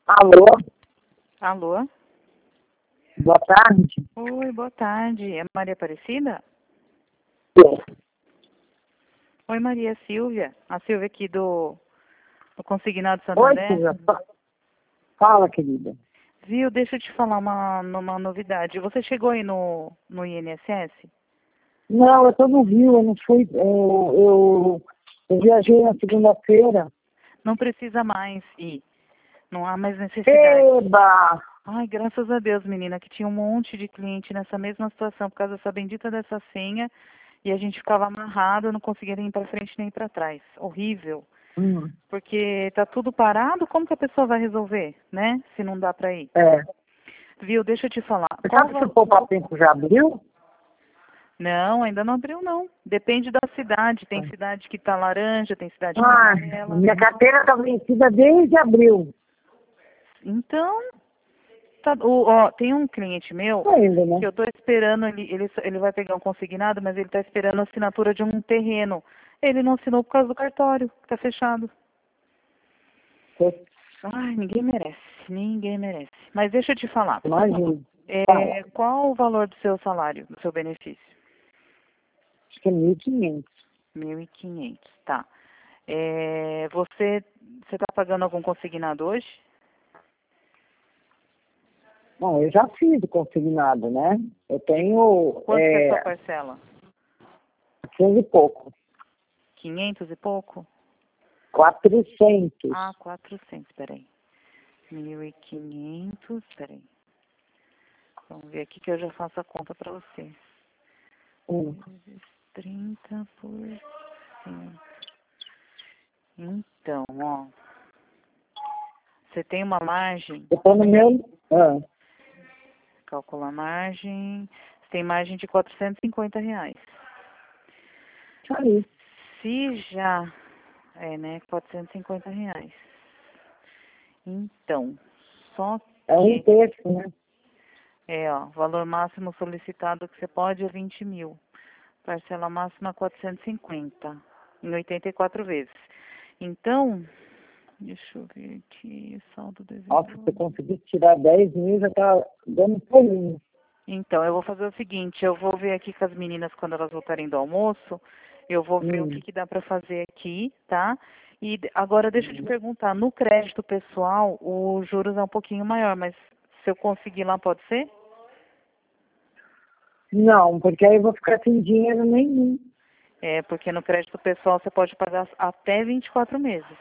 Alô, Alô? boa tarde. Oi, boa tarde. É Maria Aparecida? Oi, Maria, é Silvia. A Silvia aqui do Consignado Oi, Santander. Silvia. Fala, querida. Viu, deixa eu te falar uma novidade. Você chegou aí no INSS? Não, eu estou no Rio, eu não fui. Eu viajei na segunda-feira. Não precisa mais ir. Não há mais necessidade. Eba! Ai, graças a Deus, menina, que tinha um monte de cliente nessa mesma situação por causa dessa bendita dessa senha e a gente ficava amarrado, não conseguia nem ir para frente nem para trás. Horrível. Hum, Porque tá tudo parado, como que a pessoa vai resolver, né? Se não dá para ir. é. Viu, deixa eu te falar. Você sabe se o Poupa Tempo já abriu? Não, ainda não abriu não. Depende da cidade. Tem cidade que tá laranja, tem cidade que tá Ah, amarela. minha carteira está vencida desde abril. Então, tem um cliente meu Ainda, né? que eu tô esperando, ele vai pegar um consignado, mas ele tá esperando a assinatura de um terreno. Ele não assinou por causa do cartório, que tá fechado. Ai, ninguém merece, ninguém merece. Mas deixa eu te falar. Imagina. Fala. Qual o valor do seu salário, do seu benefício? Acho que é 1.500. 1.500, tá. Você tá pagando algum consignado hoje? Bom, eu já fiz o consignado, né? Eu tenho Quanto que é a sua parcela? 100 e pouco. 500 e pouco? 400. Ah, 400, peraí. 1.500, peraí. Vamos ver aqui que eu já faço a conta para você. Vezes 30%. Então, ó. Você tem uma margem, Eu tô no meu... calcula a margem, você tem margem de R$ 450. Aí. Se já, né, R$ 450. Então, só É um que, terço, né? ó, valor máximo solicitado que você pode é 20 mil. Parcela máxima 450, em 84 vezes. Então, deixa eu ver aqui, saldo Nossa, se devedor. você conseguir tirar 10 mil, já tá dando pulinho. Então, eu vou fazer o seguinte, eu vou ver aqui com as meninas quando elas voltarem do almoço, eu vou ver o que dá para fazer aqui, tá? E agora deixa eu te perguntar, no crédito pessoal, os juros é um pouquinho maior, mas se eu conseguir lá, pode ser? Não, porque aí eu vou ficar sem dinheiro nenhum. Porque no crédito pessoal você pode pagar até 24 meses.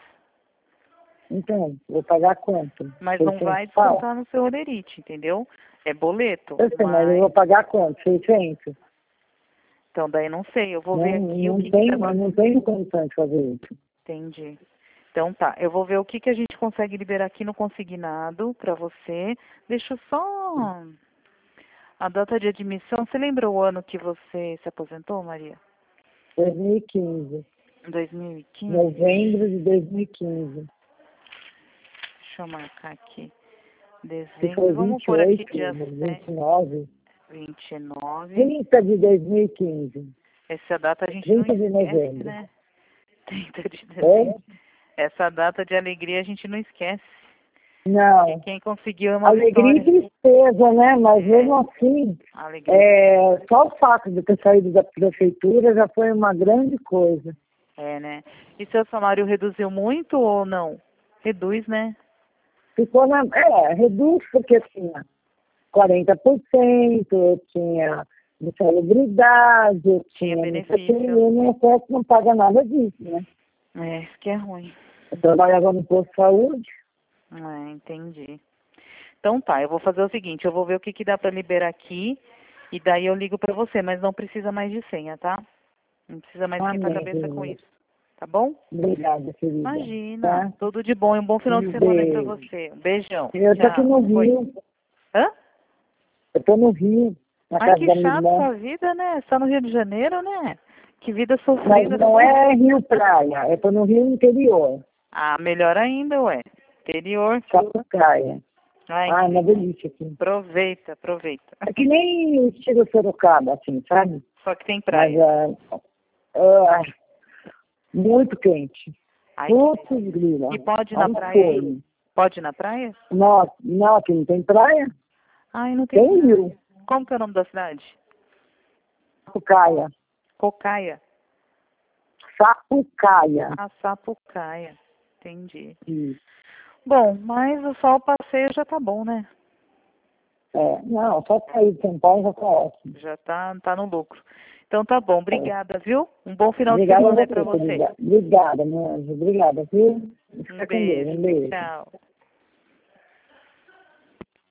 Então, vou pagar quanto? Mas não 600 vai pau? descontar no seu holerite, entendeu? É boleto. Eu sei, mas eu vou pagar quanto? 600? Então daí não sei, eu vou ver Não, aqui o não que que dá tenho, pra... não tenho condição de fazer isso. Entendi. Então tá, eu vou ver o que que a gente consegue liberar aqui no consignado pra você. Deixa eu só... A data de admissão, você lembra o ano que você se aposentou, Maria? 2015. 2015? Novembro de 2015. Deixa eu marcar aqui. Se for Dezembro, vamos por aqui 28, dia 29. 29. 30 de 2015. Essa data a gente não 30 de esquece, novembro. né? 30 de dezembro. Essa data de alegria a gente não esquece. Não. E quem conseguiu é uma Alegria e vitória. tristeza, né? Mas mesmo assim, Alegria. só o fato de ter saído da prefeitura já foi uma grande coisa. Né? E seu salário reduziu muito ou não? Reduz, né? Ficou reduz porque tinha 40%, eu tinha insalubridade, eu Tinha tinha não sei o quê, e benefício. o INSS não paga nada disso, né? Isso que é ruim. Eu trabalhava no posto de saúde. Entendi. Então tá, eu vou fazer o seguinte, eu vou ver o que que dá pra liberar aqui e daí eu ligo pra você, mas não precisa mais de senha, tá? Não precisa mais esquentar a Amém, cabeça com querida. isso. Tá bom? Obrigada, querida. Imagina. Tá? Tudo de bom e um bom final de Um semana aí pra beijo. você. Um beijão. Eu tô aqui Tchau. no Oi. Rio. Hã? Eu tô no Rio, na Ai, casa que da minha chato irmã. sua vida, né? Só no Rio de Janeiro, né? Que vida Mas sofrida não sua. é Rio Praia, eu tô no Rio interior. Ah, melhor ainda, ué. Interior. Praia. Ai, Ah, uma delícia aqui. aproveita, aproveita. É que nem o estilo Sorocaba, assim, sabe? Só que tem Mas praia. muito quente. Ai, Putz, grila. e pode ir Olha na o praia aí? forno. Pode ir na praia? Não, não, aqui não tem praia. Ai, não tem. Tem rio. Como que é o nome da cidade? Sapucaia. Cocaia. Sapucaia. A Sapucaia. Entendi. Isso. Bom, mas só o passeio já tá bom, né? Não, só sair de São Paulo já tá ótimo. Já tá no lucro. Então tá bom, obrigada, viu? Um bom final de Obrigada a semana aí pra você, você. obrigada, meu anjo. Obrigada, viu? Um Fica com Deus. beijo. Um beijo. Tchau.